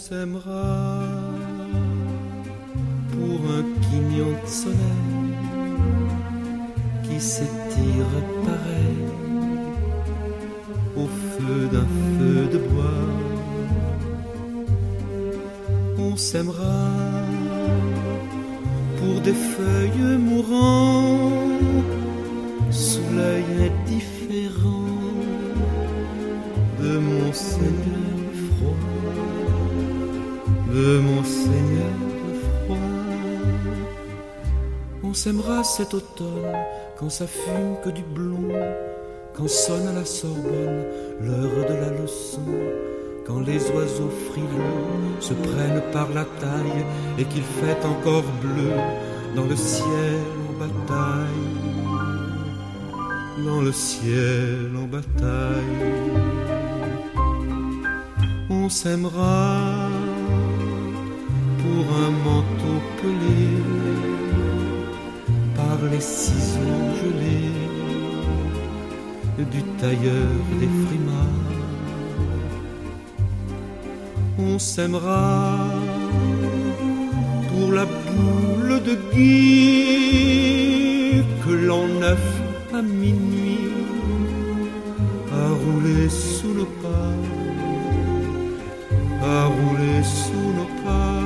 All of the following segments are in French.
s'aimera pour un quignon de soleil qui s'étire pareil au feu d'un feu de bois. On s'aimera pour des feuilles mourant sous l'œil indifférent de mon Seigneur froid, de mon Seigneur froid. On s'aimera cet automne quand ça fume que du blond, quand sonne à la Sorbonne l'heure de la leçon, quand les oiseaux frileux se prennent par la taille et qu'il fait encore bleu dans le ciel en bataille, dans le ciel en bataille. On s'aimera pour un manteau pelé par les ciseaux gelés du tailleur des frimas. On s'aimera pour la boule de Guy que l'an 9 à minuit a roulé sous nos pas, a roulé sous nos pas.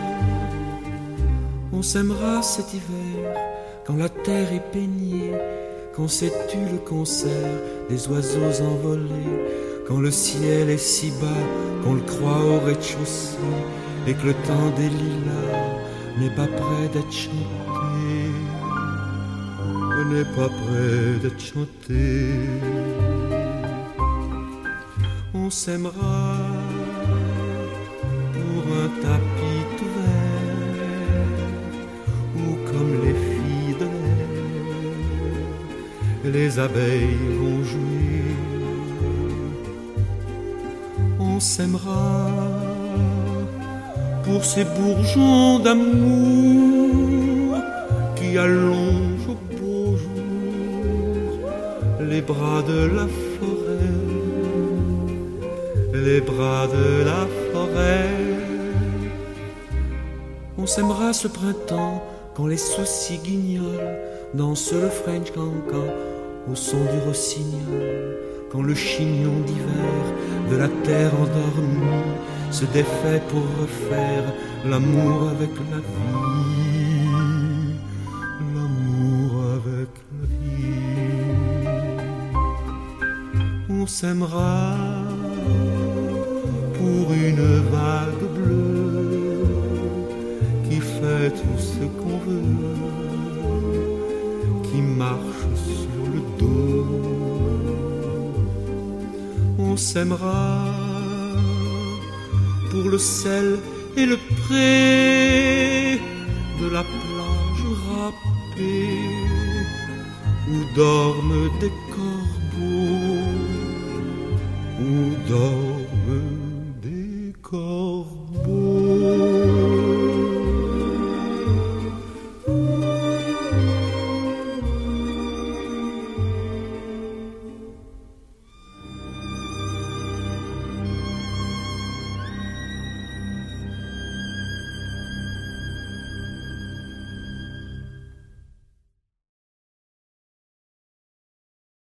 On s'aimera cet hiver quand la terre est peignée, quand c'est tu le concert des oiseaux envolés, quand le ciel est si bas qu'on le croit au rez-de-chaussée et que le temps des lilas n'est pas près d'être chanté, n'est pas près d'être chanté. On s'aimera pour un tapis tout vert où comme les filles de l'air les abeilles vont jouer. On s'aimera pour ces bourgeons d'amour qui allongent au beau jour les bras de la forêt, les bras de la forêt. On s'aimera ce printemps quand les soucis guignolent dansent le French cancan au son du rossignol, quand le chignon d'hiver de la terre endormie se défait pour refaire l'amour avec la vie, l'amour avec la vie. On s'aimera pour une vague bleue qui fait tout ce qu'on veut, qui marche sur le dos. On s'aimera pour le sel et le pré de la plage râpée où dorment des corbeaux, où dorment